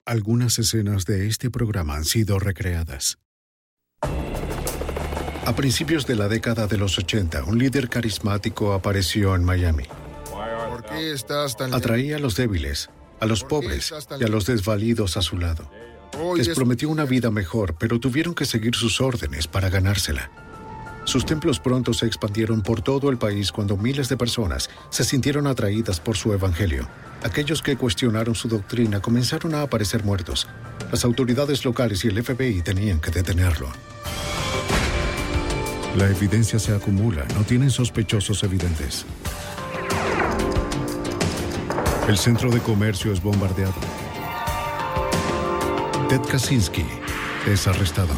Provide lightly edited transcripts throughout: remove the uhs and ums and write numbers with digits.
Algunas escenas de este programa han sido recreadas. A principios de la década de los 80, un líder carismático apareció en Miami. ¿Por qué estás tan... Atraía a los débiles, a los pobres y a los desvalidos a su lado. Les prometió una vida mejor, pero tuvieron que seguir sus órdenes para ganársela. Sus templos pronto se expandieron por todo el país cuando miles de personas se sintieron atraídas por su evangelio. Aquellos que cuestionaron su doctrina comenzaron a aparecer muertos. Las autoridades locales y el FBI tenían que detenerlo. La evidencia se acumula, no tienen sospechosos evidentes. El centro de comercio es bombardeado. Ted Kaczynski es arrestado.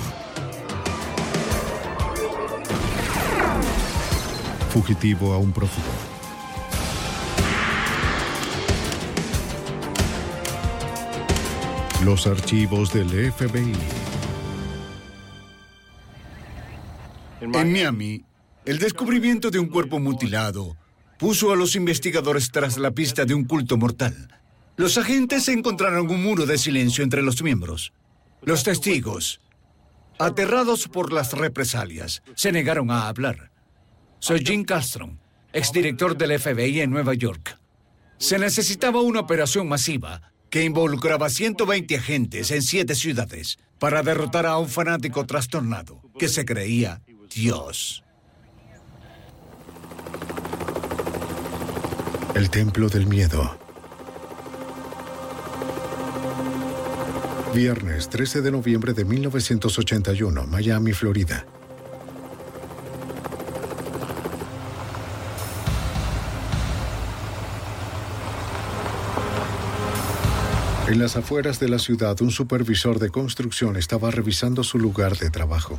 Fugitivo a un prófugo. Los archivos del FBI. En Miami, el descubrimiento de un cuerpo mutilado puso a los investigadores tras la pista de un culto mortal. Los agentes encontraron un muro de silencio entre los miembros. Los testigos, aterrados por las represalias, se negaron a hablar. Soy Jim Castron, exdirector del FBI en Nueva York. Se necesitaba una operación masiva que involucraba 120 agentes en 7 ciudades para derrotar a un fanático trastornado que se creía Dios. El Templo del Miedo. Viernes 13 de noviembre de 1981, Miami, Florida. En las afueras de la ciudad, un supervisor de construcción estaba revisando su lugar de trabajo.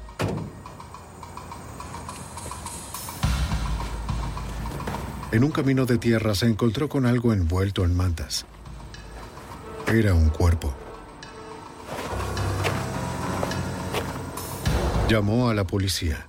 En un camino de tierra se encontró con algo envuelto en mantas. Era un cuerpo. Llamó a la policía.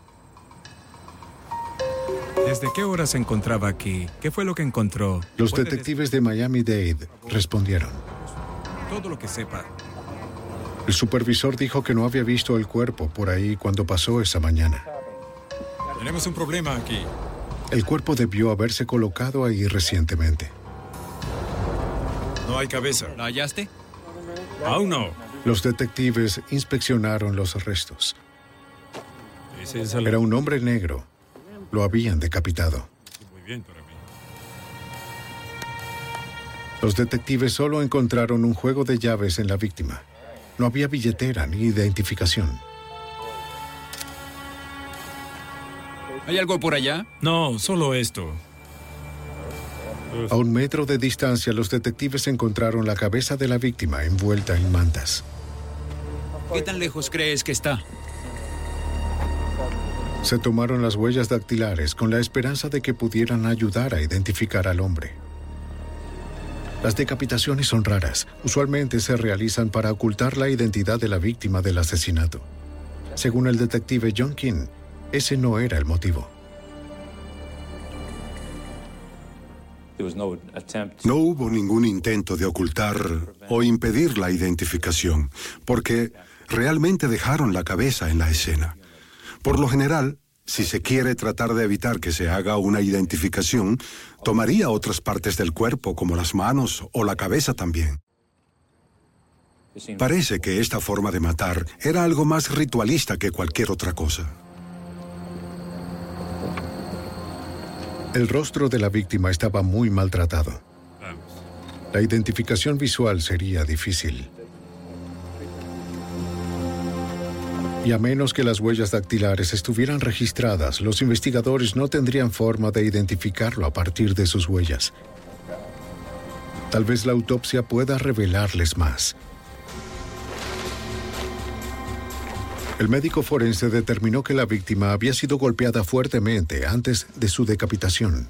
¿Desde qué hora se encontraba aquí? ¿Qué fue lo que encontró? Los detectives de Miami-Dade respondieron. Todo lo que sepa. El supervisor dijo que no había visto el cuerpo por ahí cuando pasó esa mañana. Tenemos un problema aquí. El cuerpo debió haberse colocado ahí recientemente. No hay cabeza. ¿La hallaste? Aún no. Los detectives inspeccionaron los restos. Era un hombre negro. Lo habían decapitado. Muy bien para mí. Los detectives solo encontraron un juego de llaves en la víctima. No había billetera ni identificación. ¿Hay algo por allá? No, solo esto. A 1 metro de distancia, los detectives encontraron la cabeza de la víctima envuelta en mantas. ¿Qué tan lejos crees que está? Se tomaron las huellas dactilares con la esperanza de que pudieran ayudar a identificar al hombre. Las decapitaciones son raras. Usualmente se realizan para ocultar la identidad de la víctima del asesinato. Según el detective John King, ese no era el motivo. No hubo ningún intento de ocultar o impedir la identificación, porque realmente dejaron la cabeza en la escena. Por lo general, si se quiere tratar de evitar que se haga una identificación, tomaría otras partes del cuerpo, como las manos o la cabeza también. Parece que esta forma de matar era algo más ritualista que cualquier otra cosa. El rostro de la víctima estaba muy maltratado. La identificación visual sería difícil. Y a menos que las huellas dactilares estuvieran registradas, los investigadores no tendrían forma de identificarlo a partir de sus huellas. Tal vez la autopsia pueda revelarles más. El médico forense determinó que la víctima había sido golpeada fuertemente antes de su decapitación.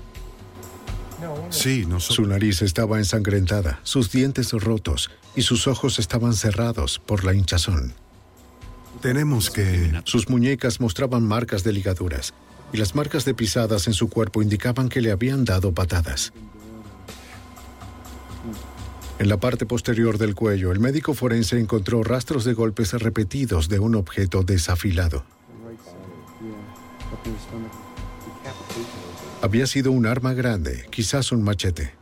Sí, Su nariz estaba ensangrentada, sus dientes rotos y sus ojos estaban cerrados por la hinchazón. Tenemos que... Sus muñecas mostraban marcas de ligaduras y las marcas de pisadas en su cuerpo indicaban que le habían dado patadas. En la parte posterior del cuello, el médico forense encontró rastros de golpes repetidos de un objeto desafilado. Había sido un arma grande, quizás un machete.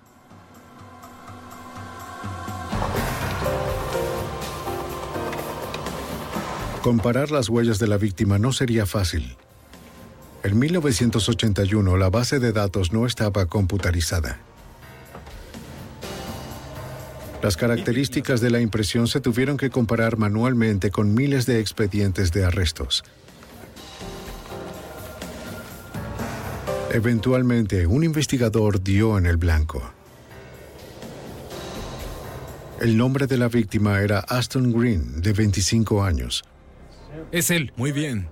Comparar las huellas de la víctima no sería fácil. En 1981, la base de datos no estaba computarizada. Las características de la impresión se tuvieron que comparar manualmente con miles de expedientes de arrestos. Eventualmente, un investigador dio en el blanco. El nombre de la víctima era Aston Green, de 25 años. Es él. Muy bien.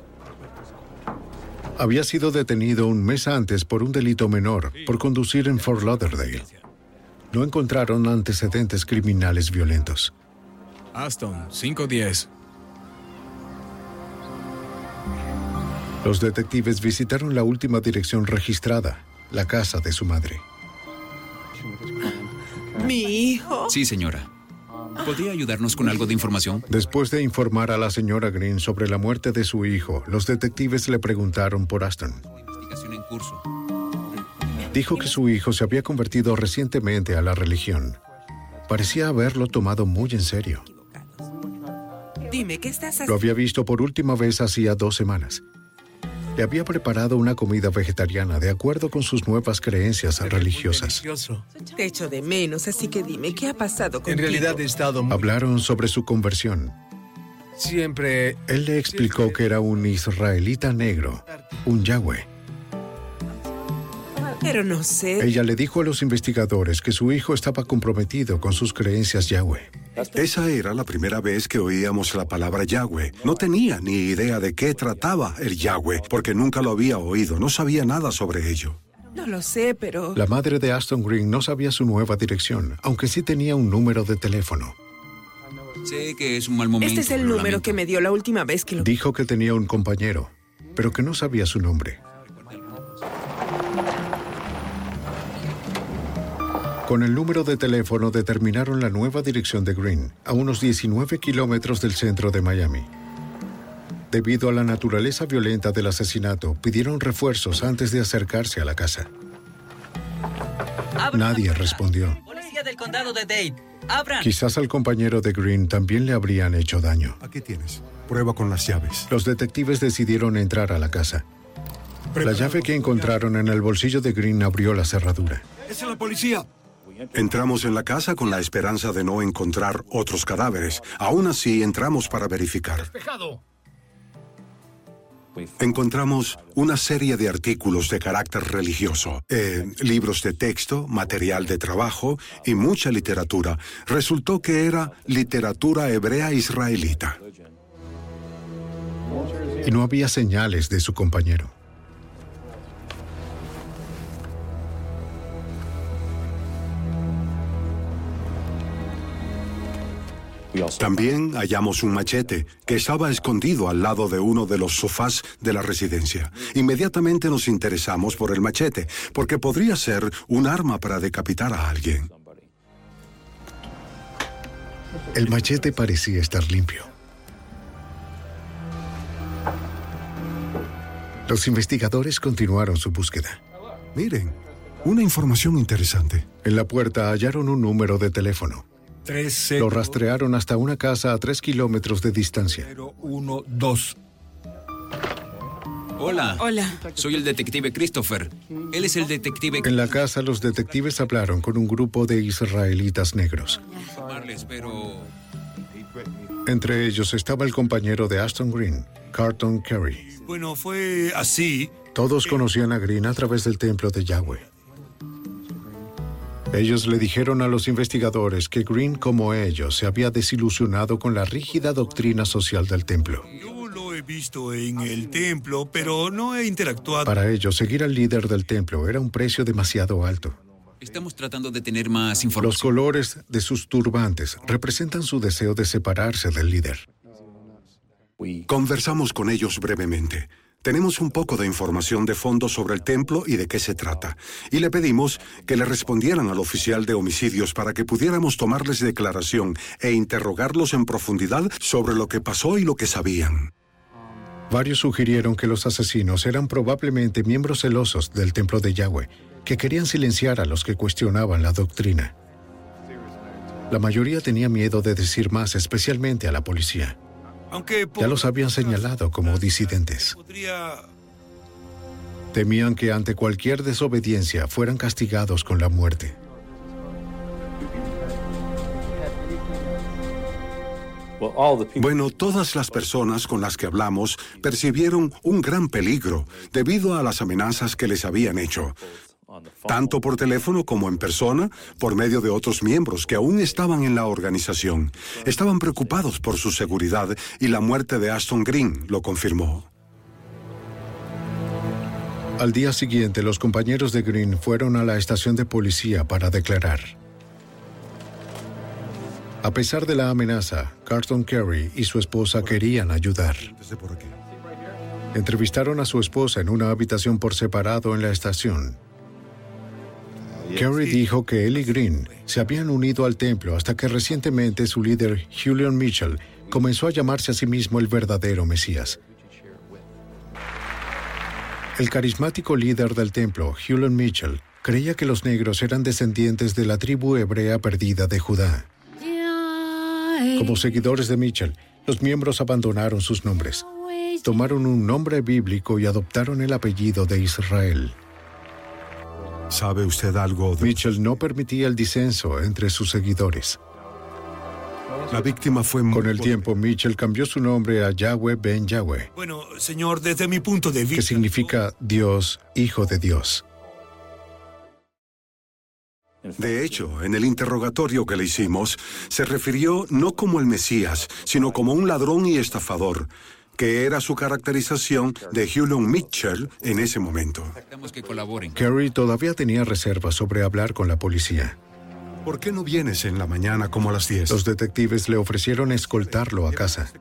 Había sido detenido un mes antes por un delito menor, por conducir en Fort Lauderdale. No encontraron antecedentes criminales violentos. Aston, 510. Los detectives visitaron la última dirección registrada, la casa de su madre. ¿Mi hijo? Sí, señora. ¿Podría ayudarnos con algo de información? Después de informar a la señora Green sobre la muerte de su hijo, los detectives le preguntaron por Aston. Investigación en curso. Dijo que su hijo se había convertido recientemente a la religión. Parecía haberlo tomado muy en serio. Dime, ¿qué estás haciendo? Lo había visto por última vez hacía 2 semanas. Le había preparado una comida vegetariana de acuerdo con sus nuevas creencias religiosas. Te echo de menos, así que dime, ¿qué ha pasado contigo? En realidad he estado muy... Hablaron sobre su conversión. Siempre... Él le explicó que era un israelita negro, un Yahweh. Pero no sé... Ella le dijo a los investigadores que su hijo estaba comprometido con sus creencias Yahweh. Esa era la primera vez que oíamos la palabra Yahweh. No tenía ni idea de qué trataba el Yahweh, porque nunca lo había oído, no sabía nada sobre ello. No lo sé, pero... La madre de Aston Green no sabía su nueva dirección, aunque sí tenía un número de teléfono. Sé que es un mal momento. Este es el número que me dio la última vez que lo... Dijo que tenía un compañero, pero que no sabía su nombre. Con el número de teléfono determinaron la nueva dirección de Green, a unos 19 kilómetros del centro de Miami. Debido a la naturaleza violenta del asesinato, pidieron refuerzos antes de acercarse a la casa. Nadie respondió. Policía del condado de Dade. ¡Abran! Quizás al compañero de Green también le habrían hecho daño. Aquí tienes. Prueba con las llaves. Los detectives decidieron entrar a la casa. La llave que encontraron en el bolsillo de Green abrió la cerradura. ¡Es la policía! Entramos en la casa con la esperanza de no encontrar otros cadáveres. Aún así, entramos para verificar. ¡Despejado! Encontramos una serie de artículos de carácter religioso, libros de texto, material de trabajo y mucha literatura. Resultó que era literatura hebrea israelita. Y no había señales de su compañero. También hallamos un machete que estaba escondido al lado de uno de los sofás de la residencia. Inmediatamente nos interesamos por el machete, porque podría ser un arma para decapitar a alguien. El machete parecía estar limpio. Los investigadores continuaron su búsqueda. Miren, una información interesante. En la puerta hallaron un número de teléfono. 13... Lo rastrearon hasta una casa a 3 kilómetros de distancia. 012. Hola. Hola. Soy el detective Christopher. Él es el detective... En la casa, los detectives hablaron con un grupo de israelitas negros. Pero... Entre ellos estaba el compañero de Aston Green, Carlton Carey. Bueno, fue así. Todos conocían a Green a través del templo de Yahweh. Ellos le dijeron a los investigadores que Green, como ellos, se había desilusionado con la rígida doctrina social del templo. Yo lo he visto en el templo, pero no he interactuado. Para ellos, seguir al líder del templo era un precio demasiado alto. Estamos tratando de tener más información. Los colores de sus turbantes representan su deseo de separarse del líder. Conversamos con ellos brevemente. Tenemos un poco de información de fondo sobre el templo y de qué se trata. Y le pedimos que le respondieran al oficial de homicidios para que pudiéramos tomarles declaración e interrogarlos en profundidad sobre lo que pasó y lo que sabían. Varios sugirieron que los asesinos eran probablemente miembros celosos del templo de Yahweh, que querían silenciar a los que cuestionaban la doctrina. La mayoría tenía miedo de decir más, especialmente a la policía. Ya los habían señalado como disidentes. Temían que ante cualquier desobediencia fueran castigados con la muerte. Bueno, todas las personas con las que hablamos percibieron un gran peligro debido a las amenazas que les habían hecho, tanto por teléfono como en persona, por medio de otros miembros que aún estaban en la organización. Estaban preocupados por su seguridad y la muerte de Ashton Green lo confirmó. Al día siguiente, los compañeros de Green fueron a la estación de policía para declarar. A pesar de la amenaza, Carlton Carey y su esposa querían ayudar. Entrevistaron a su esposa en una habitación por separado en la estación. Carey dijo que él y Green se habían unido al templo hasta que recientemente su líder, Julian Mitchell, comenzó a llamarse a sí mismo el verdadero Mesías. El carismático líder del templo, Julian Mitchell, creía que los negros eran descendientes de la tribu hebrea perdida de Judá. Como seguidores de Mitchell, los miembros abandonaron sus nombres. Tomaron un nombre bíblico y adoptaron el apellido de Israel. ¿Sabe usted algo de...? Mitchell no permitía el disenso entre sus seguidores. La víctima fue... Con el tiempo, Mitchell cambió su nombre a Yahweh Ben Yahweh. Bueno, señor, desde mi punto de vista... Que significa Dios, Hijo de Dios. De hecho, en el interrogatorio que le hicimos, se refirió no como el Mesías, sino como un ladrón y estafador, que era su caracterización de Julian Mitchell en ese momento. Carey todavía tenía reservas sobre hablar con la policía. ¿Por qué no vienes en la mañana como a las 10? Los detectives le ofrecieron escoltarlo a casa.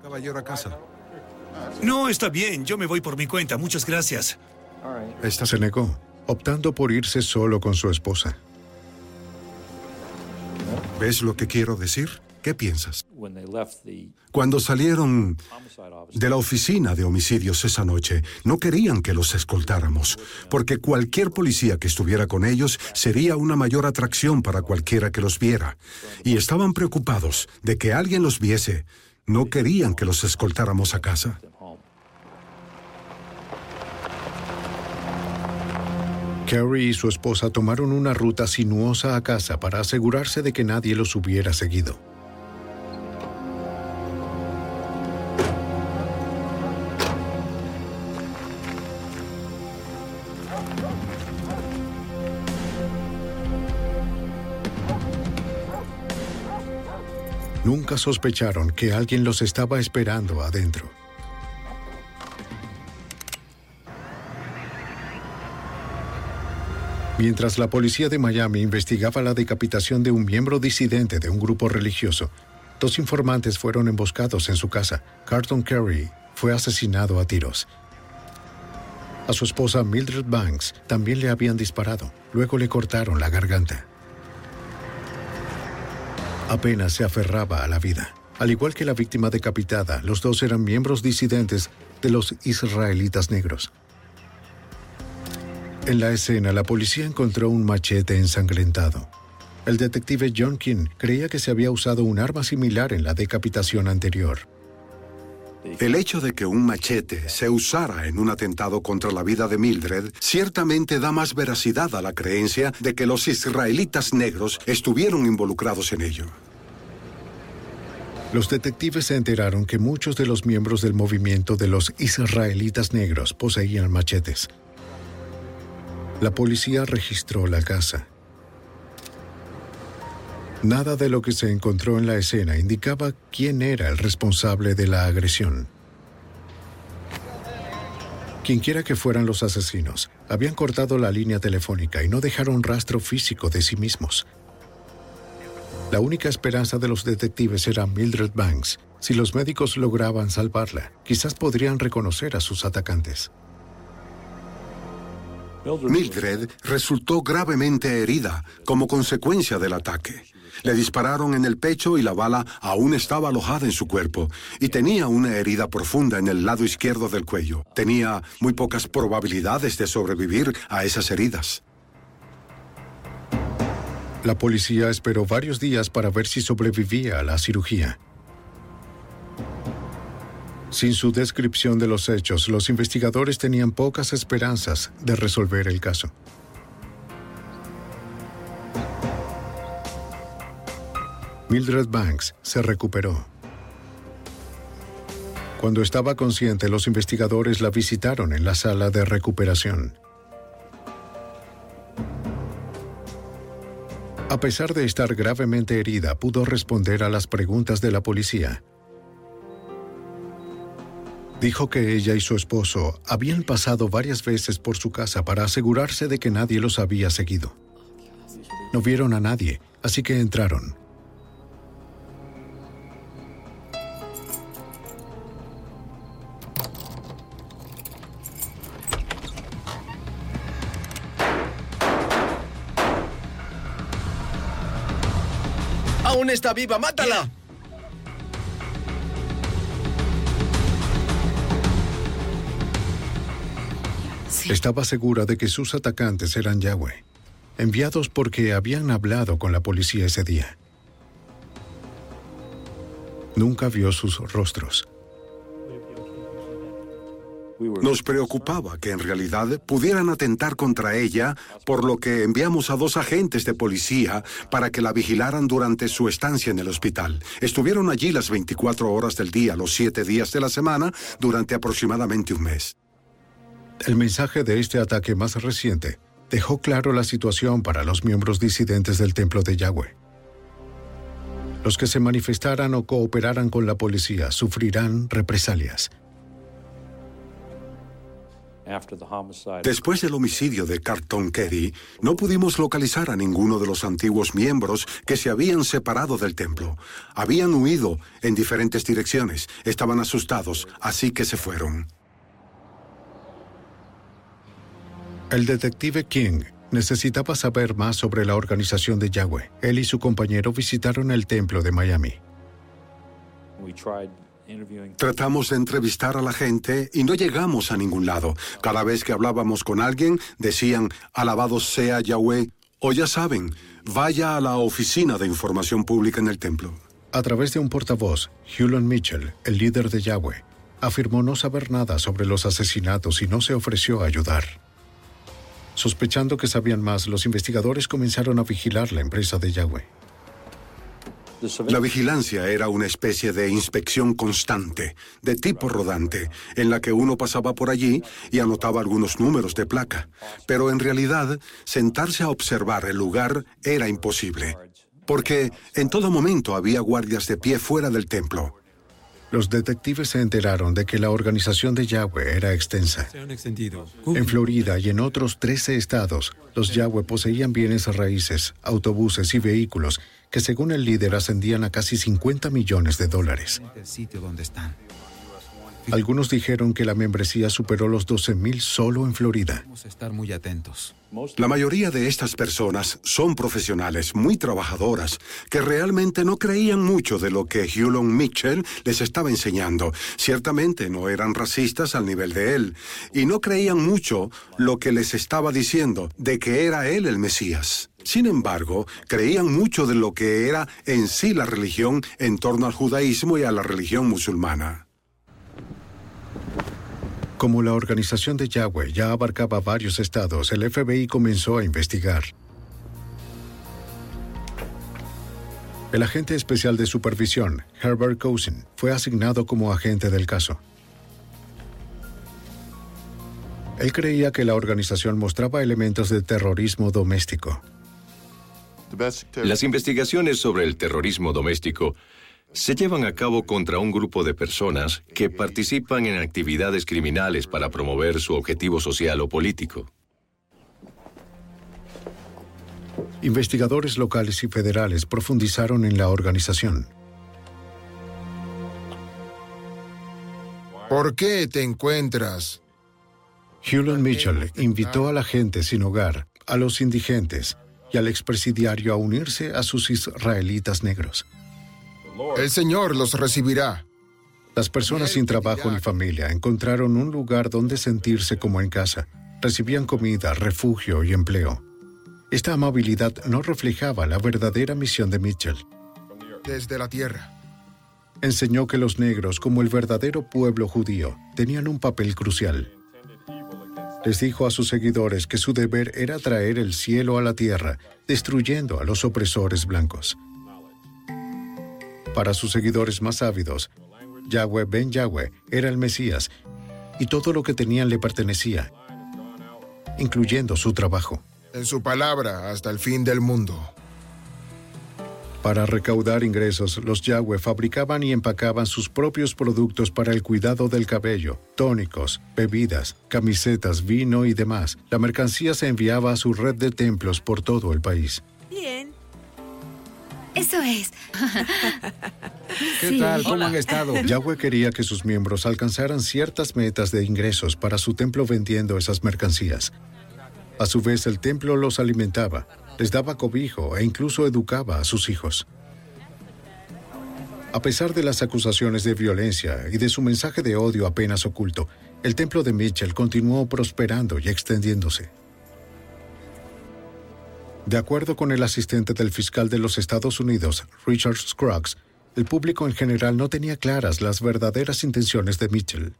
No, está bien. Yo me voy por mi cuenta. Muchas gracias. Se negó, optando por irse solo con su esposa. ¿Ves lo que quiero decir? ¿Qué piensas? Cuando salieron de la oficina de homicidios esa noche, no querían que los escoltáramos, porque cualquier policía que estuviera con ellos sería una mayor atracción para cualquiera que los viera. Y estaban preocupados de que alguien los viese. No querían que los escoltáramos a casa. Carey y su esposa tomaron una ruta sinuosa a casa para asegurarse de que nadie los hubiera seguido. Nunca sospecharon que alguien los estaba esperando adentro. Mientras la policía de Miami investigaba la decapitación de un miembro disidente de un grupo religioso, 2 informantes fueron emboscados en su casa. Carlton Carey fue asesinado a tiros. A su esposa Mildred Banks también le habían disparado. Luego le cortaron la garganta. Apenas se aferraba a la vida. Al igual que la víctima decapitada, los 2 eran miembros disidentes de los israelitas negros. En la escena, la policía encontró un machete ensangrentado. El detective John King creía que se había usado un arma similar en la decapitación anterior. El hecho de que un machete se usara en un atentado contra la vida de Mildred ciertamente da más veracidad a la creencia de que los israelitas negros estuvieron involucrados en ello. Los detectives se enteraron que muchos de los miembros del movimiento de los israelitas negros poseían machetes. La policía registró la casa. Nada de lo que se encontró en la escena indicaba quién era el responsable de la agresión. Quienquiera que fueran los asesinos, habían cortado la línea telefónica y no dejaron rastro físico de sí mismos. La única esperanza de los detectives era Mildred Banks. Si los médicos lograban salvarla, quizás podrían reconocer a sus atacantes. Mildred resultó gravemente herida como consecuencia del ataque. Le dispararon en el pecho y la bala aún estaba alojada en su cuerpo y tenía una herida profunda en el lado izquierdo del cuello. Tenía muy pocas probabilidades de sobrevivir a esas heridas. La policía esperó varios días para ver si sobrevivía a la cirugía. Sin su descripción de los hechos, los investigadores tenían pocas esperanzas de resolver el caso. Mildred Banks se recuperó. Cuando estaba consciente, los investigadores la visitaron en la sala de recuperación. A pesar de estar gravemente herida, pudo responder a las preguntas de la policía. Dijo que ella y su esposo habían pasado varias veces por su casa para asegurarse de que nadie los había seguido. No vieron a nadie, así que entraron. ¡Aún está viva! ¡Mátala! Sí. Estaba segura de que sus atacantes eran Yahweh, enviados porque habían hablado con la policía ese día. Nunca vio sus rostros. Nos preocupaba que en realidad pudieran atentar contra ella, por lo que enviamos a 2 agentes de policía para que la vigilaran durante su estancia en el hospital. Estuvieron allí las 24 horas del día, los 7 días de la semana, durante aproximadamente un mes. El mensaje de este ataque más reciente dejó claro la situación para los miembros disidentes del templo de Yahweh. Los que se manifestaran o cooperaran con la policía sufrirán represalias. Después del homicidio de Carlton Kerry, no pudimos localizar a ninguno de los antiguos miembros que se habían separado del templo. Habían huido en diferentes direcciones, estaban asustados, así que se fueron. El detective King necesitaba saber más sobre la organización de Yahweh. Él y su compañero visitaron el templo de Miami. Tratamos de entrevistar a la gente y no llegamos a ningún lado. Cada vez que hablábamos con alguien, decían, alabado sea Yahweh, o ya saben, vaya a la oficina de información pública en el templo. A través de un portavoz, Hulon Mitchell, el líder de Yahweh, afirmó no saber nada sobre los asesinatos y no se ofreció a ayudar. Sospechando que sabían más, los investigadores comenzaron a vigilar la empresa de Yahweh. La vigilancia era una especie de inspección constante, de tipo rodante, en la que uno pasaba por allí y anotaba algunos números de placa. Pero en realidad, sentarse a observar el lugar era imposible, porque en todo momento había guardias de pie fuera del templo. Los detectives se enteraron de que la organización de Yahweh era extensa. En Florida y en otros 13 estados, los Yahweh poseían bienes raíces, autobuses y vehículos que según el líder ascendían a casi $50 millones. Algunos dijeron que la membresía superó los 12,000 solo en Florida. Estar muy atentos. La mayoría de estas personas son profesionales, muy trabajadoras, que realmente no creían mucho de lo que Hulon Mitchell les estaba enseñando. Ciertamente no eran racistas al nivel de él, y no creían mucho lo que les estaba diciendo, de que era él el Mesías. Sin embargo, creían mucho de lo que era en sí la religión en torno al judaísmo y a la religión musulmana. Como la organización de Yahweh ya abarcaba varios estados, el FBI comenzó a investigar. El agente especial de supervisión, Herbert Cousin, fue asignado como agente del caso. Él creía que la organización mostraba elementos de terrorismo doméstico. Las investigaciones sobre el terrorismo doméstico se llevan a cabo contra un grupo de personas que participan en actividades criminales para promover su objetivo social o político. Investigadores locales y federales profundizaron en la organización. ¿Por qué te encuentras Hulon Mitchell invitó a la gente sin hogar, a los indigentes y al expresidiario a unirse a sus israelitas negros. El Señor los recibirá. Las personas sin trabajo ni familia encontraron un lugar donde sentirse como en casa. Recibían comida, refugio y empleo. Esta amabilidad no reflejaba la verdadera misión de Mitchell. Desde la tierra. Enseñó que los negros, como el verdadero pueblo judío, tenían un papel crucial. Les dijo a sus seguidores que su deber era traer el cielo a la tierra, destruyendo a los opresores blancos. Para sus seguidores más ávidos, Yahweh ben Yahweh era el Mesías, y todo lo que tenían le pertenecía, incluyendo su trabajo. En su palabra hasta el fin del mundo. Para recaudar ingresos, los Yahweh fabricaban y empacaban sus propios productos para el cuidado del cabello, tónicos, bebidas, camisetas, vino y demás. La mercancía se enviaba a su red de templos por todo el país. Bien. Eso es. ¿Qué tal? ¿Cómo han estado? Yahweh quería que sus miembros alcanzaran ciertas metas de ingresos para su templo vendiendo esas mercancías. A su vez, el templo los alimentaba, les daba cobijo e incluso educaba a sus hijos. A pesar de las acusaciones de violencia y de su mensaje de odio apenas oculto, el templo de Mitchell continuó prosperando y extendiéndose. De acuerdo con el asistente del fiscal de los Estados Unidos, Richard Scruggs, el público en general no tenía claras las verdaderas intenciones de Mitchell.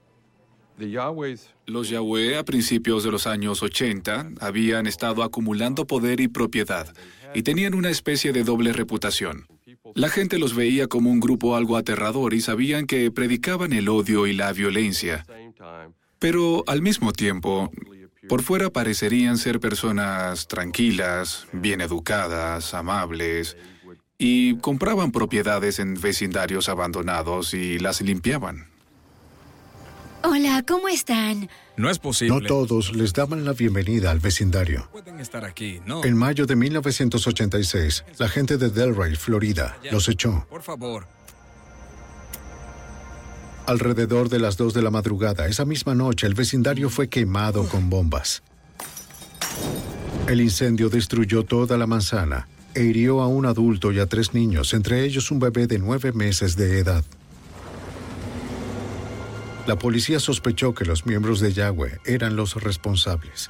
Los Yahweh a principios de los años 80 habían estado acumulando poder y propiedad y tenían una especie de doble reputación. La gente los veía como un grupo algo aterrador y sabían que predicaban el odio y la violencia. Pero al mismo tiempo, por fuera parecerían ser personas tranquilas, bien educadas, amables, y compraban propiedades en vecindarios abandonados y las limpiaban. Hola, ¿cómo están? No es posible. No todos les daban la bienvenida al vecindario. Pueden estar aquí, ¿no? En mayo de 1986, la gente de Delray, Florida, los echó. Por favor. Alrededor de las 2 de la madrugada, esa misma noche, el vecindario fue quemado con bombas. El incendio destruyó toda la manzana e hirió a un adulto y a 3 niños, entre ellos un bebé de 9 meses de edad. La policía sospechó que los miembros de Yahweh eran los responsables.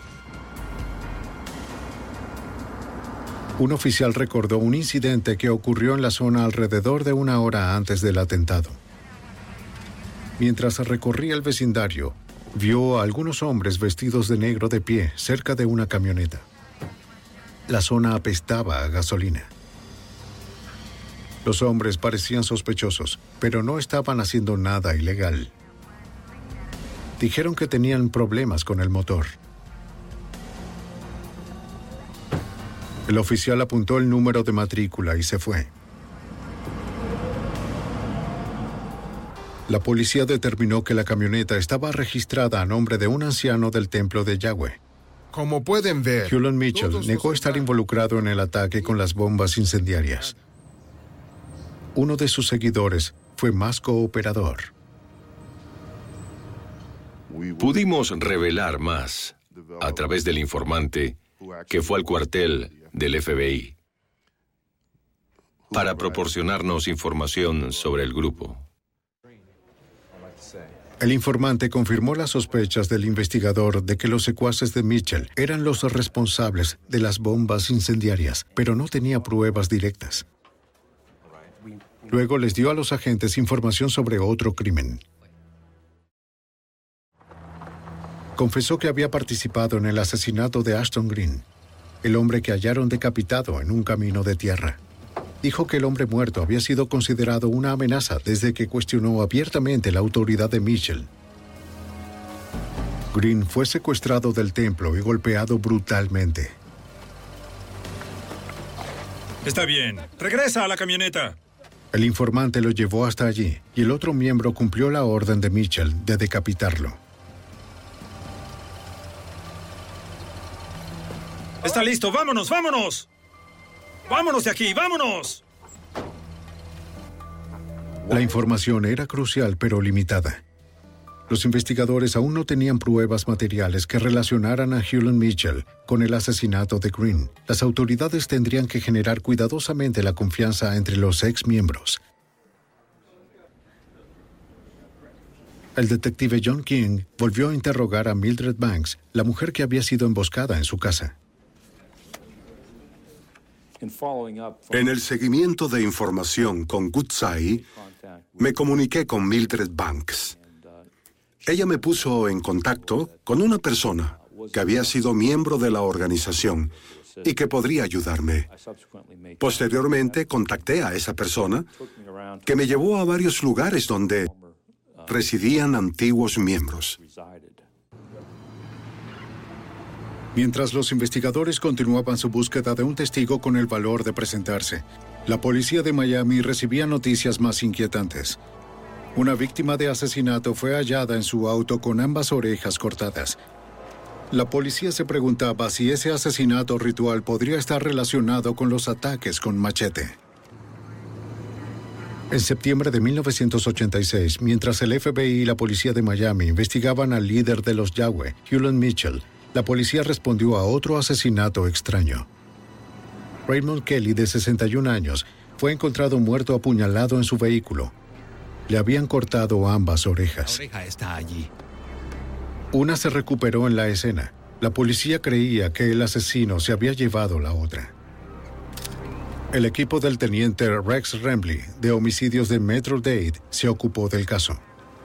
Un oficial recordó un incidente que ocurrió en la zona alrededor de 1 hora antes del atentado. Mientras recorría el vecindario, vio a algunos hombres vestidos de negro de pie cerca de una camioneta. La zona apestaba a gasolina. Los hombres parecían sospechosos, pero no estaban haciendo nada ilegal. Dijeron que tenían problemas con el motor. El oficial apuntó el número de matrícula y se fue. La policía determinó que la camioneta estaba registrada a nombre de un anciano del templo de Yahweh. Como pueden ver, Hulon Mitchell negó estar involucrado en el ataque con las bombas incendiarias. Uno de sus seguidores fue más cooperador. Pudimos revelar más a través del informante que fue al cuartel del FBI para proporcionarnos información sobre el grupo. El informante confirmó las sospechas del investigador de que los secuaces de Mitchell eran los responsables de las bombas incendiarias, pero no tenía pruebas directas. Luego les dio a los agentes información sobre otro crimen. Confesó que había participado en el asesinato de Ashton Green, el hombre que hallaron decapitado en un camino de tierra. Dijo que el hombre muerto había sido considerado una amenaza desde que cuestionó abiertamente la autoridad de Mitchell. Green fue secuestrado del templo y golpeado brutalmente. Está bien. Regresa a la camioneta. El informante lo llevó hasta allí y el otro miembro cumplió la orden de Mitchell de decapitarlo. Está listo. ¡Vámonos, vámonos! ¡Vámonos de aquí, vámonos! La información era crucial pero limitada. Los investigadores aún no tenían pruebas materiales que relacionaran a Hewlett Mitchell con el asesinato de Green. Las autoridades tendrían que generar cuidadosamente la confianza entre los ex miembros. El detective John King volvió a interrogar a Mildred Banks, la mujer que había sido emboscada en su casa. En el seguimiento de información con Woodside, me comuniqué con Mildred Banks. Ella me puso en contacto con una persona que había sido miembro de la organización y que podría ayudarme. Posteriormente, contacté a esa persona que me llevó a varios lugares donde residían antiguos miembros. Mientras los investigadores continuaban su búsqueda de un testigo con el valor de presentarse, la policía de Miami recibía noticias más inquietantes. Una víctima de asesinato fue hallada en su auto con ambas orejas cortadas. La policía se preguntaba si ese asesinato ritual podría estar relacionado con los ataques con machete. En septiembre de 1986, mientras el FBI y la policía de Miami investigaban al líder de los Yahweh, Hewlett Mitchell, la policía respondió a otro asesinato extraño. Raymond Kelly, de 61 años, fue encontrado muerto apuñalado en su vehículo. Le habían cortado ambas orejas. La oreja está allí. Una se recuperó en la escena. La policía creía que el asesino se había llevado la otra. El equipo del teniente Rex Remley, de homicidios de Metro-Dade, se ocupó del caso.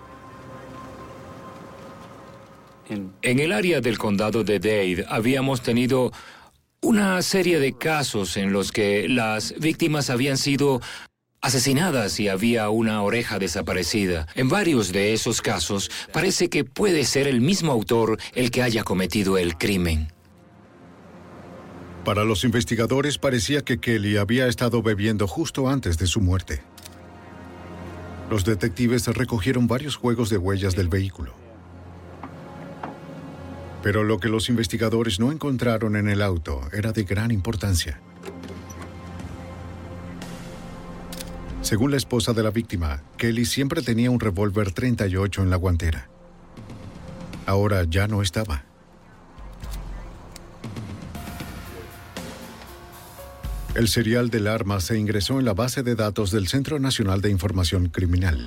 En el área del condado de Dade habíamos tenido una serie de casos en los que las víctimas habían sido asesinadas y había una oreja desaparecida. En varios de esos casos parece que puede ser el mismo autor el que haya cometido el crimen. Para los investigadores parecía que Kelly había estado bebiendo justo antes de su muerte. Los detectives recogieron varios juegos de huellas del vehículo. Pero lo que los investigadores no encontraron en el auto era de gran importancia. Según la esposa de la víctima, Kelly siempre tenía un revólver .38 en la guantera. Ahora ya no estaba. El serial del arma se ingresó en la base de datos del Centro Nacional de Información Criminal.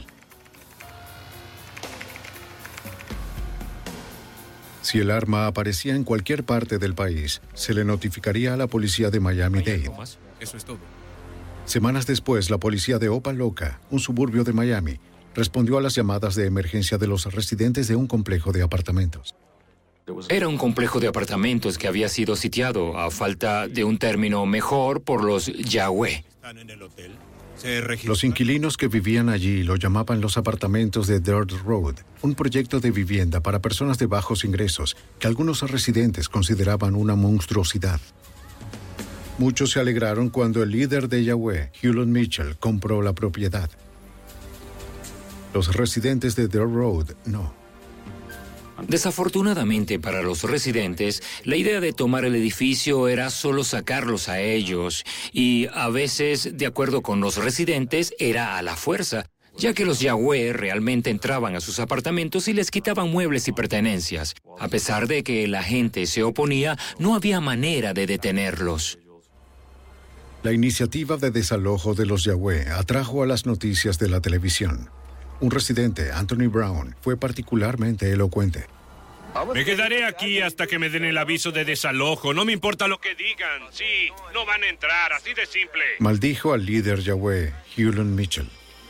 Si el arma aparecía en cualquier parte del país, se le notificaría a la policía de Miami-Dade. Eso es todo. Semanas después, la policía de Opa-Locka, un suburbio de Miami, respondió a las llamadas de emergencia de los residentes de un complejo de apartamentos. Era un complejo de apartamentos que había sido sitiado, a falta de un término mejor, por los Yahweh. Los inquilinos que vivían allí lo llamaban los apartamentos de Dirt Road, un proyecto de vivienda para personas de bajos ingresos que algunos residentes consideraban una monstruosidad. Muchos se alegraron cuando el líder de Yahweh, Hewlett Mitchell, compró la propiedad. Los residentes de Dirt Road no. Desafortunadamente para los residentes, la idea de tomar el edificio era solo sacarlos a ellos y a veces, de acuerdo con los residentes, era a la fuerza, ya que los Yahweh realmente entraban a sus apartamentos y les quitaban muebles y pertenencias. A pesar de que la gente se oponía, no había manera de detenerlos. La iniciativa de desalojo de los Yahweh atrajo a las noticias de la televisión. Un residente, Anthony Brown, fue particularmente elocuente. Me quedaré aquí hasta que me den el aviso de desalojo. No me importa lo que digan. Sí, no van a entrar, así de simple. Maldijo al líder Yahweh, Hewlett Mitchell.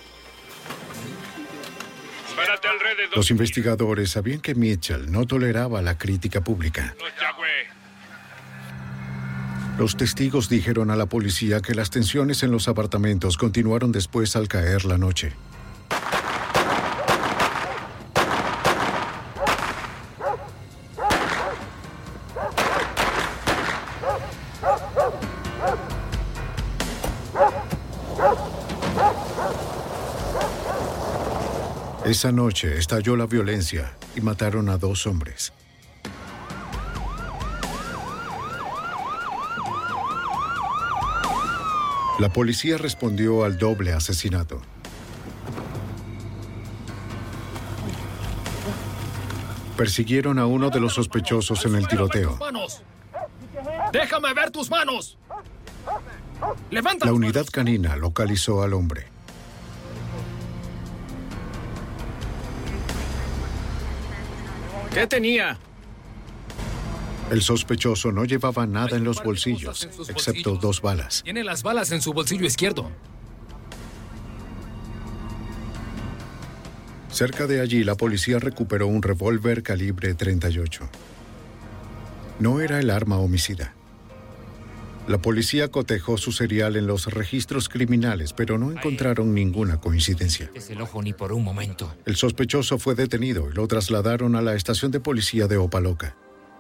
Párate alrededor. Los investigadores sabían que Mitchell no toleraba la crítica pública. Los Yahweh. Los testigos dijeron a la policía que las tensiones en los apartamentos continuaron después al caer la noche. Esa noche estalló la violencia y mataron a 2 hombres. La policía respondió al doble asesinato. Persiguieron a uno de los sospechosos en el tiroteo. ¡Déjame ver tus manos! ¡Levanta! La unidad canina localizó al hombre. ¿Qué tenía? El sospechoso no llevaba nada en los bolsillos, excepto 2 balas. Tiene las balas en su bolsillo izquierdo. Cerca de allí, la policía recuperó un revólver calibre .38. No era el arma homicida. La policía cotejó su serial en los registros criminales, pero no encontraron ninguna coincidencia. Es el ojo ni por un momento. El sospechoso fue detenido y lo trasladaron a la estación de policía de Opa-locka.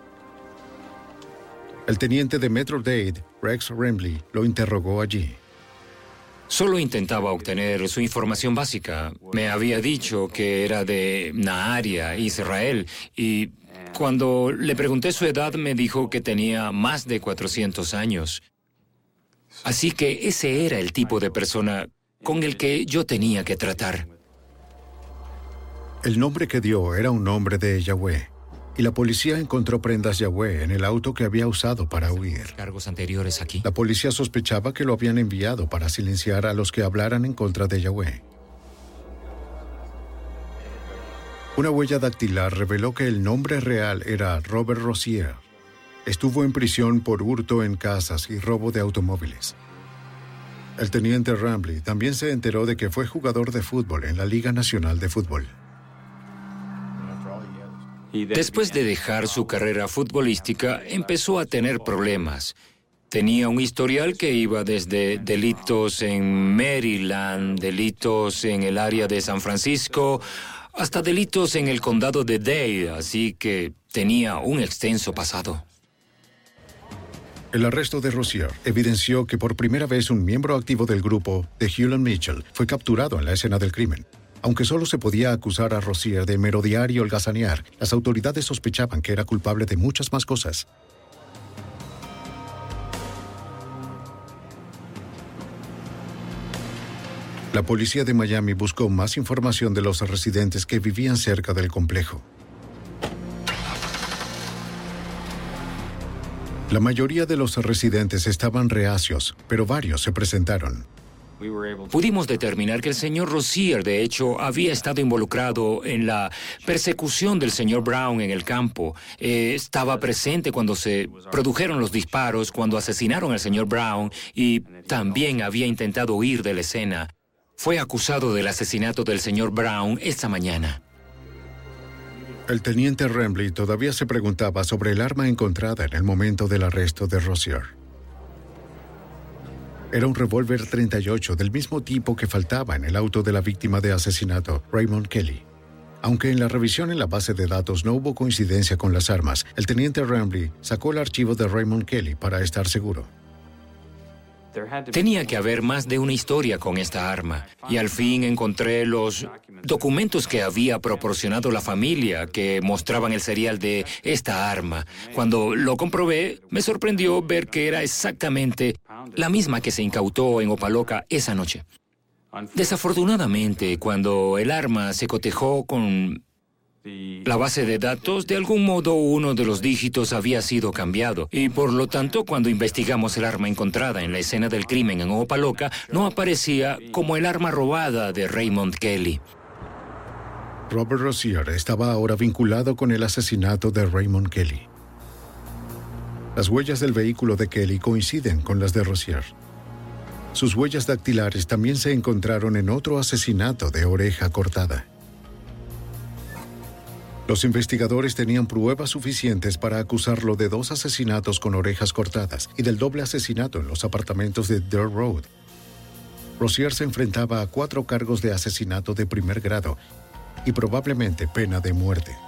El teniente de Metro-Dade, Rex Remley, lo interrogó allí. Solo intentaba obtener su información básica. Me había dicho que era de Naharia, Israel, y cuando le pregunté su edad me dijo que tenía más de 400 años. Así que ese era el tipo de persona con el que yo tenía que tratar. El nombre que dio era un nombre de Yahweh, y la policía encontró prendas Yahweh en el auto que había usado para huir. ¿Cargos anteriores aquí? La policía sospechaba que lo habían enviado para silenciar a los que hablaran en contra de Yahweh. Una huella dactilar reveló que el nombre real era Robert Rozier. Estuvo en prisión por hurto en casas y robo de automóviles. El teniente Remley también se enteró de que fue jugador de fútbol en la Liga Nacional de Fútbol. Después de dejar su carrera futbolística, empezó a tener problemas. Tenía un historial que iba desde delitos en Maryland, delitos en el área de San Francisco, hasta delitos en el condado de Dade, así que tenía un extenso pasado. El arresto de Rozier evidenció que por primera vez un miembro activo del grupo de Hewlett Mitchell fue capturado en la escena del crimen. Aunque solo se podía acusar a Rozier de merodear y holgazanear, las autoridades sospechaban que era culpable de muchas más cosas. La policía de Miami buscó más información de los residentes que vivían cerca del complejo. La mayoría de los residentes estaban reacios, pero varios se presentaron. Pudimos determinar que el señor Rozier, de hecho, había estado involucrado en la persecución del señor Brown en el campo. Estaba presente cuando se produjeron los disparos, cuando asesinaron al señor Brown, y también había intentado huir de la escena. Fue acusado del asesinato del señor Brown esta mañana. El teniente Remley todavía se preguntaba sobre el arma encontrada en el momento del arresto de Rozier. Era un revólver .38 del mismo tipo que faltaba en el auto de la víctima de asesinato, Raymond Kelly. Aunque en la revisión en la base de datos no hubo coincidencia con las armas, el teniente Remley sacó el archivo de Raymond Kelly para estar seguro. Tenía que haber más de una historia con esta arma, y al fin encontré los documentos que había proporcionado la familia que mostraban el serial de esta arma. Cuando lo comprobé, me sorprendió ver que era exactamente la misma que se incautó en Opa-locka esa noche. Desafortunadamente, cuando el arma se cotejó con la base de datos, de algún modo uno de los dígitos había sido cambiado, y por lo tanto, cuando investigamos el arma encontrada en la escena del crimen en Opa-locka, no aparecía como el arma robada de Raymond Kelly. Robert Rozier estaba ahora vinculado con el asesinato de Raymond Kelly. Las huellas del vehículo de Kelly coinciden con las de Rozier. Sus huellas dactilares también se encontraron en otro asesinato de oreja cortada. Los investigadores tenían pruebas suficientes para acusarlo de 2 asesinatos con orejas cortadas y del doble asesinato en los apartamentos de Dirt Road. Rozier se enfrentaba a 4 cargos de asesinato de primer grado y probablemente pena de muerte.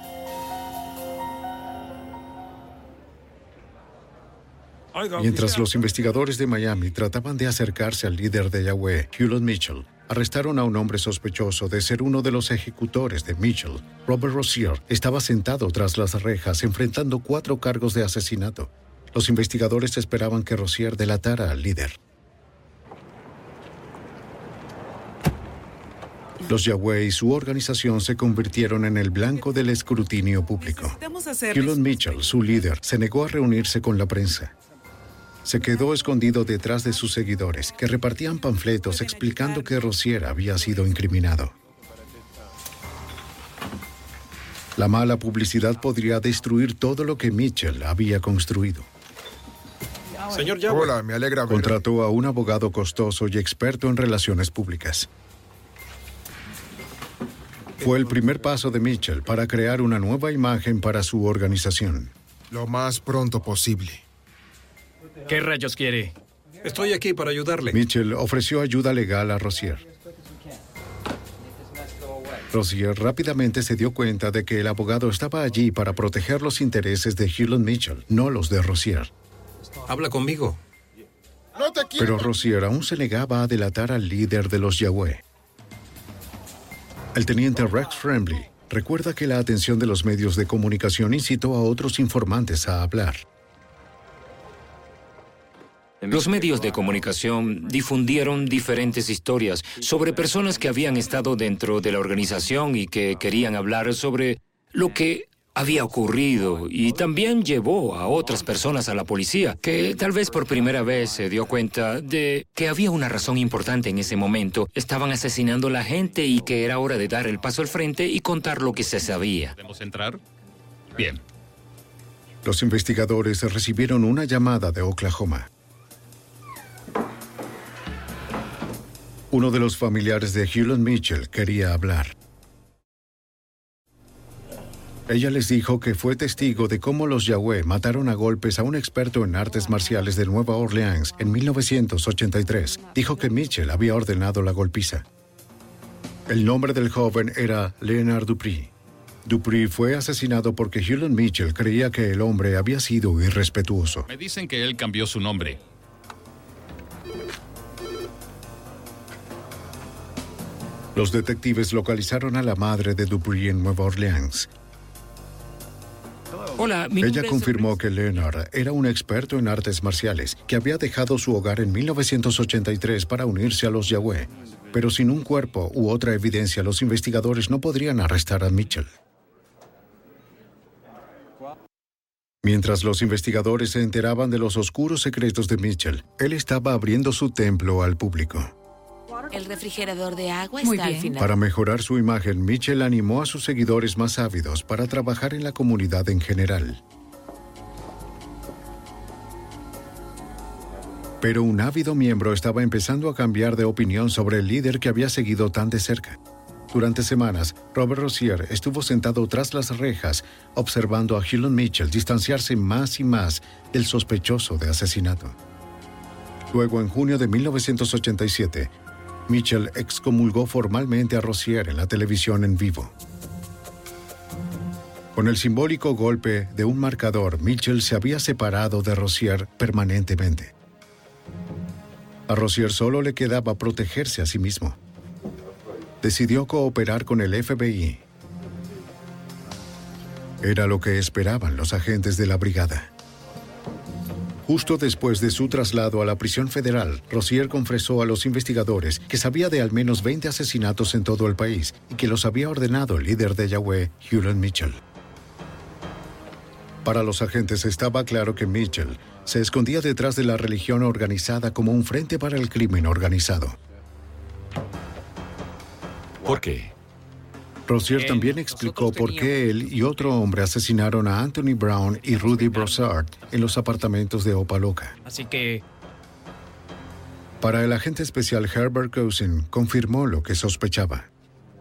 Mientras los investigadores de Miami trataban de acercarse al líder de Yahweh, Hewlett Mitchell, arrestaron a un hombre sospechoso de ser uno de los ejecutores de Mitchell. Robert Rozier estaba sentado tras las rejas enfrentando 4 cargos de asesinato. Los investigadores esperaban que Rozier delatara al líder. Los Yahweh y su organización se convirtieron en el blanco del escrutinio público. Hewlett Mitchell, su líder, se negó a reunirse con la prensa. Se quedó escondido detrás de sus seguidores, que repartían panfletos explicando que Rozier había sido incriminado. La mala publicidad podría destruir todo lo que Mitchell había construido. Señor Yahweh. Hola, me alegra verlo. Contrató a un abogado costoso y experto en relaciones públicas. Fue el primer paso de Mitchell para crear una nueva imagen para su organización. Lo más pronto posible. ¿Qué rayos quiere? Estoy aquí para ayudarle. Mitchell ofreció ayuda legal a Rozier. Rozier rápidamente se dio cuenta de que el abogado estaba allí para proteger los intereses de Hewlett Mitchell, no los de Rozier. Habla conmigo. No te quiero. Pero Rozier aún se negaba a delatar al líder de los Yahweh. El teniente Rex Fremley recuerda que la atención de los medios de comunicación incitó a otros informantes a hablar. Los medios de comunicación difundieron diferentes historias sobre personas que habían estado dentro de la organización y que querían hablar sobre lo que había ocurrido, y también llevó a otras personas a la policía, que tal vez por primera vez se dio cuenta de que había una razón importante en ese momento. Estaban asesinando a la gente y que era hora de dar el paso al frente y contar lo que se sabía. ¿Podemos entrar? Bien. Los investigadores recibieron una llamada de Oklahoma. Uno de los familiares de Hewlett Mitchell quería hablar. Ella les dijo que fue testigo de cómo los Yahweh mataron a golpes a un experto en artes marciales de Nueva Orleans en 1983. Dijo que Mitchell había ordenado la golpiza. El nombre del joven era Leonard Dupree. Dupree fue asesinado porque Hewlett Mitchell creía que el hombre había sido irrespetuoso. Me dicen que él cambió su nombre. Los detectives localizaron a la madre de Dupree en Nueva Orleans. Hola, Ella confirmó que Leonard era un experto en artes marciales, que había dejado su hogar en 1983 para unirse a los Yahweh. Pero sin un cuerpo u otra evidencia, los investigadores no podrían arrestar a Mitchell. Mientras los investigadores se enteraban de los oscuros secretos de Mitchell, él estaba abriendo su templo al público. El refrigerador de agua está al final. Para mejorar su imagen, Mitchell animó a sus seguidores más ávidos para trabajar en la comunidad en general. Pero un ávido miembro estaba empezando a cambiar de opinión sobre el líder que había seguido tan de cerca. Durante semanas, Robert Rozier estuvo sentado tras las rejas, observando a Hewlett Mitchell distanciarse más y más del sospechoso de asesinato. Luego, en junio de 1987, Mitchell excomulgó formalmente a Rozier en la televisión en vivo. Con el simbólico golpe de un marcador, Mitchell se había separado de Rozier permanentemente. A Rozier solo le quedaba protegerse a sí mismo. Decidió cooperar con el FBI. Era lo que esperaban los agentes de la brigada. Justo después de su traslado a la prisión federal, Rozier confesó a los investigadores que sabía de al menos 20 asesinatos en todo el país y que los había ordenado el líder de Yahweh, Hewlett Mitchell. Para los agentes estaba claro que Mitchell se escondía detrás de la religión organizada como un frente para el crimen organizado. ¿Por qué? Rozier también explicó por qué él y otro hombre asesinaron a Anthony Brown y Rudy Broussard en los apartamentos de Opa-locka. Así que... Para el agente especial Herbert Cousin, confirmó lo que sospechaba.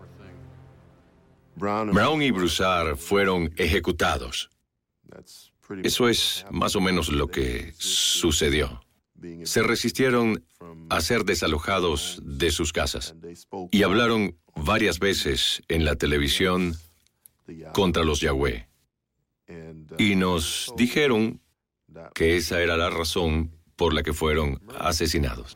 Brown y Broussard fueron ejecutados. Eso es más o menos lo que sucedió. Se resistieron a ser desalojados de sus casas y hablaron varias veces en la televisión contra los Yahweh. Y nos dijeron que esa era la razón por la que fueron asesinados.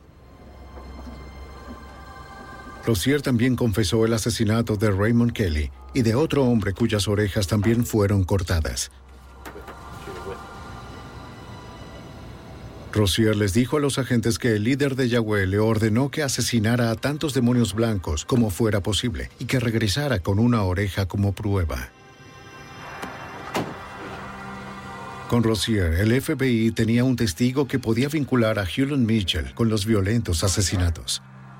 Rozier también confesó el asesinato de Raymond Kelly y de otro hombre cuyas orejas también fueron cortadas. Rozier les dijo a los agentes que el líder de Yahweh le ordenó que asesinara a tantos demonios blancos como fuera posible y que regresara con una oreja como prueba. Con Rozier, el FBI tenía un testigo que podía vincular a Hulon Mitchell con los violentos asesinatos.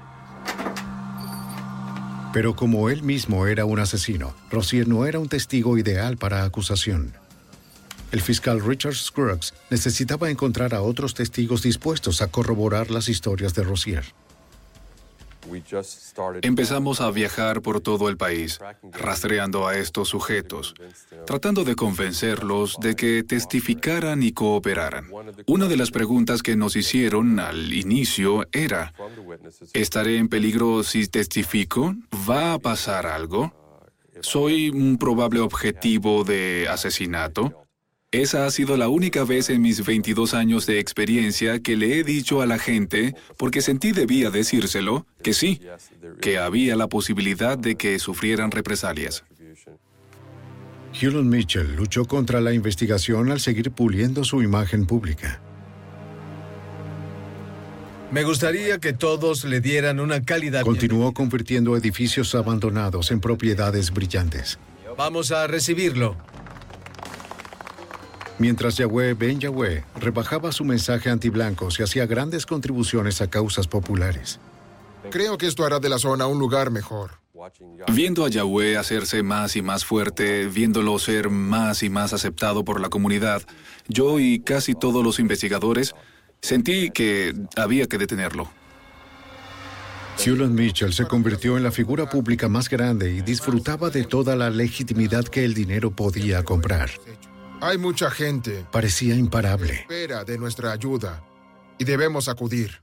Pero como él mismo era un asesino, Rozier no era un testigo ideal para acusación. El fiscal Richard Scruggs necesitaba encontrar a otros testigos dispuestos a corroborar las historias de Rozier. Empezamos a viajar por todo el país, rastreando a estos sujetos, tratando de convencerlos de que testificaran y cooperaran. Una de las preguntas que nos hicieron al inicio era: ¿estaré en peligro si testifico? ¿Va a pasar algo? ¿Soy un probable objetivo de asesinato? Esa ha sido la única vez en mis 22 años de experiencia que le he dicho a la gente, porque sentí debía decírselo, que sí, que había la posibilidad de que sufrieran represalias. Hulon Mitchell luchó contra la investigación al seguir puliendo su imagen pública. Me gustaría que todos le dieran una cálida Continuó convirtiendo edificios abandonados en propiedades brillantes. Vamos a recibirlo. Mientras Yahweh Ben Yahweh rebajaba su mensaje antiblancos y hacía grandes contribuciones a causas populares. Creo que esto hará de la zona un lugar mejor. Viendo a Yahweh hacerse más y más fuerte, viéndolo ser más y más aceptado por la comunidad, yo y casi todos los investigadores sentí que había que detenerlo. Hulon Mitchell se convirtió en la figura pública más grande y disfrutaba de toda la legitimidad que el dinero podía comprar. Hay mucha gente. Parecía imparable. Espera de nuestra ayuda y debemos acudir.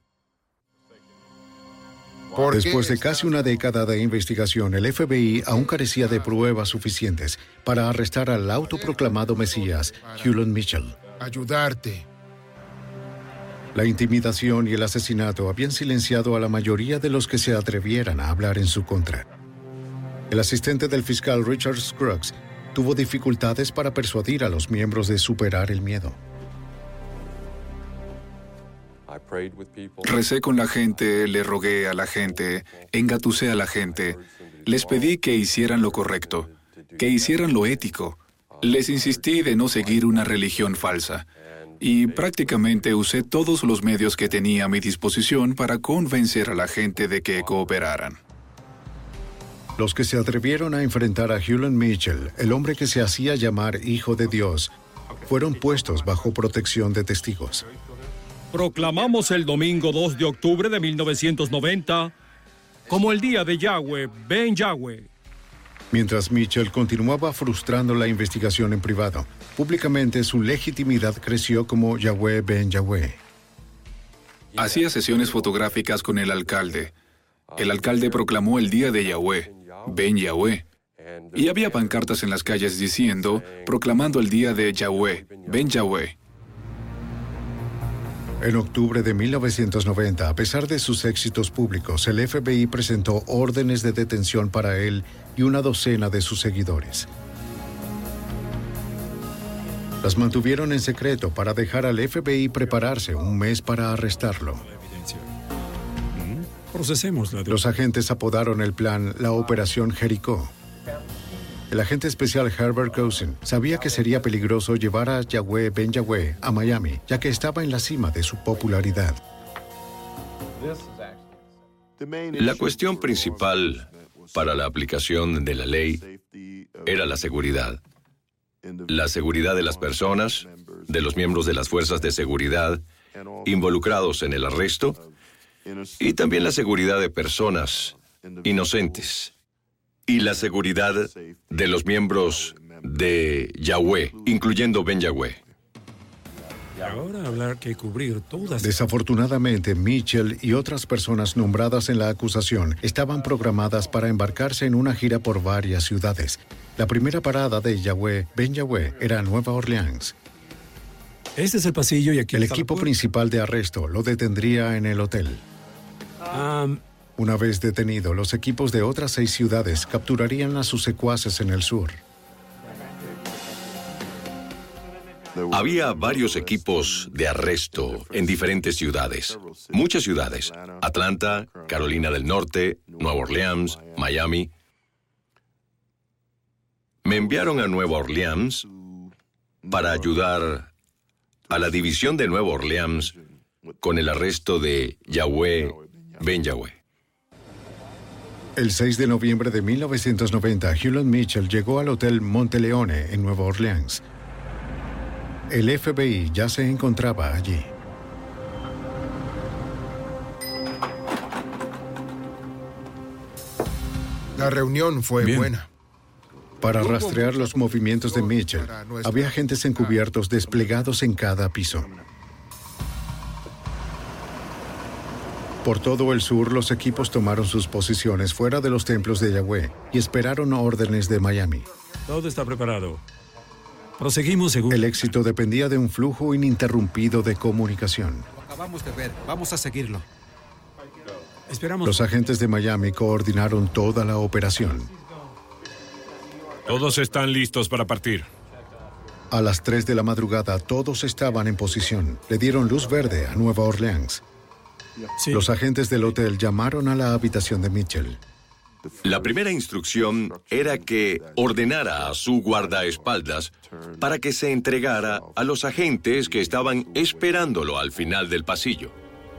Después de casi una década de investigación, el FBI aún carecía de pruebas suficientes para arrestar al autoproclamado Mesías, Hulon Mitchell. Ayudarte. La intimidación y el asesinato habían silenciado a la mayoría de los que se atrevieran a hablar en su contra. El asistente del fiscal Richard Scruggs tuvo dificultades para persuadir a los miembros de superar el miedo. Recé con la gente, le rogué a la gente, engatusé a la gente, les pedí que hicieran lo correcto, que hicieran lo ético. Les insistí de no seguir una religión falsa. Y prácticamente usé todos los medios que tenía a mi disposición para convencer a la gente de que cooperaran. Los que se atrevieron a enfrentar a Hulon Mitchell, el hombre que se hacía llamar Hijo de Dios, fueron puestos bajo protección de testigos. Proclamamos el domingo 2 de octubre de 1990 como el día de Yahweh Ben Yahweh. Mientras Mitchell continuaba frustrando la investigación en privado, públicamente su legitimidad creció como Yahweh Ben Yahweh. Hacía sesiones fotográficas con el alcalde. El alcalde proclamó el día de Yahweh Ben Yahweh. Y había pancartas en las calles diciendo, proclamando el día de Yahweh Ben Yahweh. En octubre de 1990, a pesar de sus éxitos públicos, el FBI presentó órdenes de detención para él y una docena de sus seguidores. Las mantuvieron en secreto para dejar al FBI prepararse un mes para arrestarlo. Los agentes apodaron el plan la Operación Jericó. El agente especial Herbert Cousin sabía que sería peligroso llevar a Yahweh Ben Yahweh a Miami, ya que estaba en la cima de su popularidad. La cuestión principal para la aplicación de la ley era la seguridad. La seguridad de las personas, de los miembros de las fuerzas de seguridad involucrados en el arresto, y también la seguridad de personas inocentes. Y la seguridad de los miembros de Yahweh, incluyendo Ben Yahweh. Ahora habrá que cubrir todas. Desafortunadamente, Mitchell y otras personas nombradas en la acusación estaban programadas para embarcarse en una gira por varias ciudades. La primera parada de Yahweh Ben Yahweh era Nueva Orleans. Este es el pasillo y aquí el equipo principal de arresto lo detendría en el hotel. Una vez detenido, los equipos de otras 6 ciudades capturarían a sus secuaces en el sur. Había varios equipos de arresto en diferentes ciudades. Muchas ciudades. Atlanta, Carolina del Norte, Nueva Orleans, Miami. Me enviaron a Nueva Orleans para ayudar a la división de Nueva Orleans con el arresto de Yahweh Ben Yahweh. El 6 de noviembre de 1990, Hulon Mitchell llegó al Hotel Monteleone en Nueva Orleans. El FBI ya se encontraba allí. La reunión fue buena. Para rastrear los movimientos de Mitchell, había agentes encubiertos desplegados en cada piso. Por todo el sur, los equipos tomaron sus posiciones fuera de los templos de Yahweh y esperaron órdenes de Miami. Todo está preparado. Proseguimos según... El éxito dependía de un flujo ininterrumpido de comunicación. Lo acabamos de ver. Vamos a seguirlo. Esperamos. Los agentes de Miami coordinaron toda la operación. Todos están listos para partir. A las 3 de la madrugada, todos estaban en posición. Le dieron luz verde a Nueva Orleans. Sí. Los agentes del hotel llamaron a la habitación de Mitchell. La primera instrucción era que ordenara a su guardaespaldas para que se entregara a los agentes que estaban esperándolo al final del pasillo.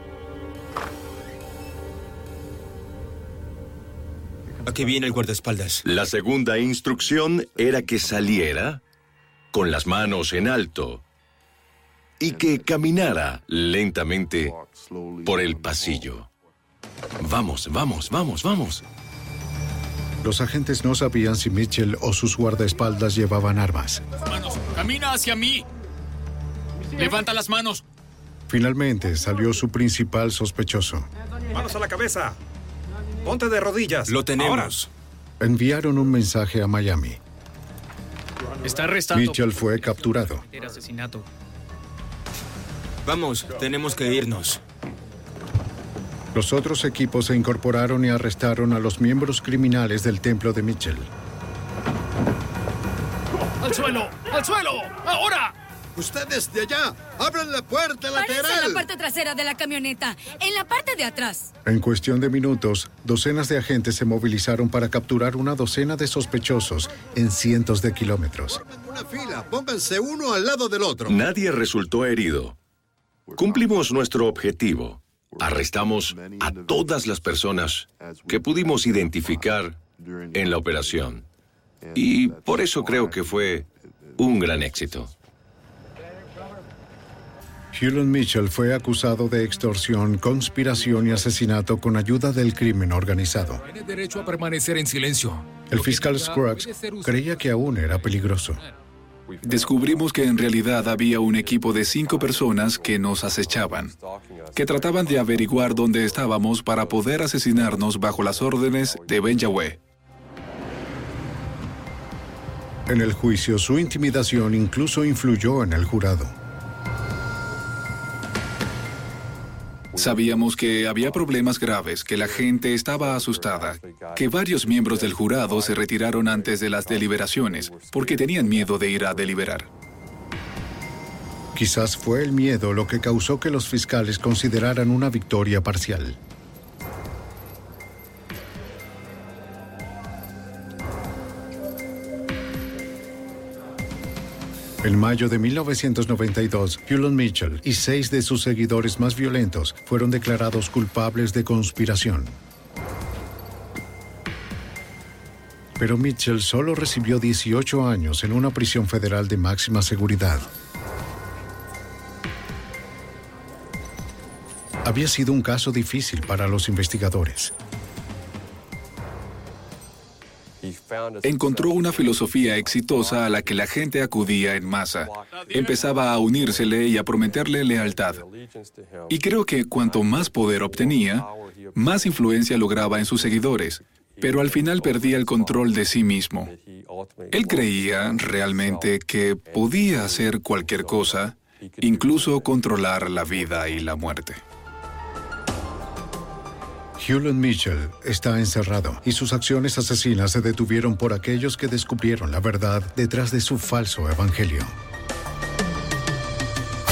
Aquí viene el guardaespaldas. La segunda instrucción era que saliera con las manos en alto y que caminara lentamente por el pasillo. Vamos, vamos, vamos, vamos. Los agentes no sabían si Mitchell o sus guardaespaldas llevaban armas. Manos, camina hacia mí. Levanta las manos. Finalmente salió su principal sospechoso. Manos a la cabeza. Ponte de rodillas. Lo tenemos. Ahora. Enviaron un mensaje a Miami. Está arrestado. Mitchell fue capturado. Era asesinato. Vamos, tenemos que irnos. Los otros equipos se incorporaron y arrestaron a los miembros criminales del templo de Mitchell. ¡Al suelo! ¡Al suelo! ¡Ahora! ¡Ustedes de allá! ¡Abran la puerta lateral! Parece en la parte trasera de la camioneta, en la parte de atrás. En cuestión de minutos, docenas de agentes se movilizaron para capturar una docena de sospechosos en cientos de kilómetros. Formen una fila, pónganse uno al lado del otro. Nadie resultó herido. Cumplimos nuestro objetivo. Arrestamos a todas las personas que pudimos identificar en la operación. Y por eso creo que fue un gran éxito. Hulon Mitchell fue acusado de extorsión, conspiración y asesinato con ayuda del crimen organizado. Tiene derecho a permanecer en silencio. El fiscal Scruggs creía que aún era peligroso. Descubrimos que en realidad había un equipo de 5 personas que nos acechaban, que trataban de averiguar dónde estábamos para poder asesinarnos bajo las órdenes de Ben Yahweh. En el juicio, su intimidación incluso influyó en el jurado. Sabíamos que había problemas graves, que la gente estaba asustada, que varios miembros del jurado se retiraron antes de las deliberaciones porque tenían miedo de ir a deliberar. Quizás fue el miedo lo que causó que los fiscales consideraran una victoria parcial. En mayo de 1992, Hulon Mitchell y 6 de sus seguidores más violentos fueron declarados culpables de conspiración. Pero Mitchell solo recibió 18 años en una prisión federal de máxima seguridad. Había sido un caso difícil para los investigadores. Encontró una filosofía exitosa a la que la gente acudía en masa. Empezaba a unírsele y a prometerle lealtad. Y creo que cuanto más poder obtenía, más influencia lograba en sus seguidores, pero al final perdía el control de sí mismo. Él creía realmente que podía hacer cualquier cosa, incluso controlar la vida y la muerte. Hulon Mitchell está encerrado y sus acciones asesinas se detuvieron por aquellos que descubrieron la verdad detrás de su falso evangelio.